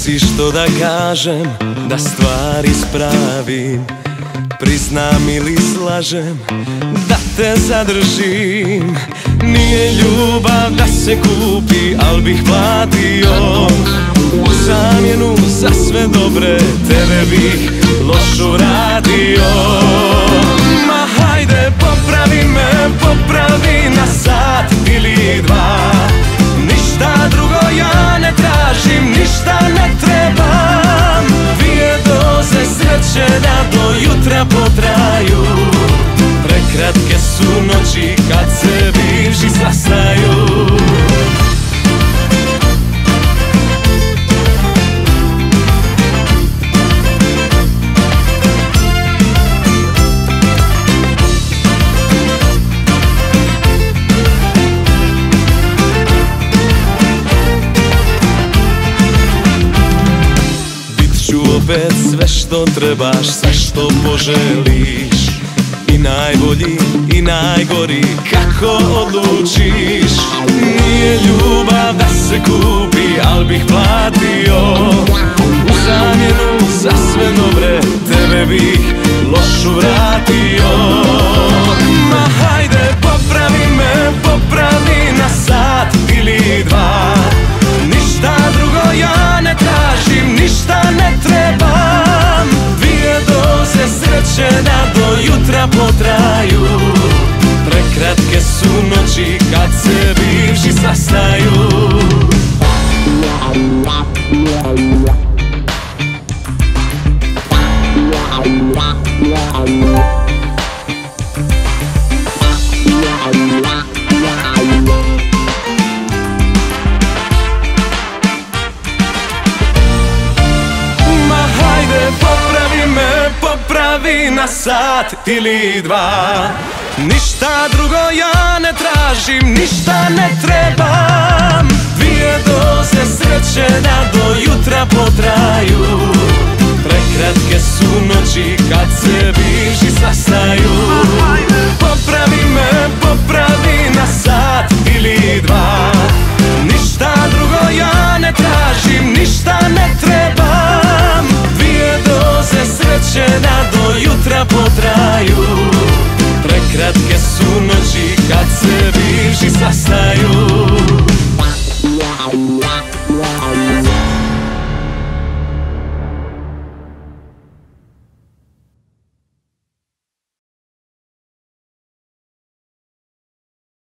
si što da kažem, da stvari ispravim. Priznam ili slažem, da te zadržim. Nije ljubav da se kupi, al bih platio u zamjenu za sve dobre, tebe bih lošu radio. Ma hajde popravi me, popravi na sat ili dva. Ništa drugo ja ne tražim, ništa ne trebam. 2 doze sreće da do jutra potraju. Prekratke su noći kad se bivši sastaju. Opet sve što trebaš, sve što poželiš, i najbolji i najgori, kako odlučiš. Nije ljubav da se kupi, al bih platio u zamjenu za sve dobre, tebe bih lošu vratio. Ma hajde popravi me, popravi na sat ili dva. Ništa drugo ja ne tražim, ništa ne trebam. 2 doze sreće da do jutra potraju. Prekratke su noći kad se bivši sastaju. Popravi na sat ili dva. Ništa drugo ja ne tražim, ništa ne trebam. 2 doze sreće da do jutra potraju. Prekratke su noći kad se bivši sastaju. Popravi me, popravi na sat ili dva. Ništa drugo ja ne tražim, ništa ne trebam. 2 doze sreće da do jutra potraju. Prekratke su noći kad se bivši sastaju.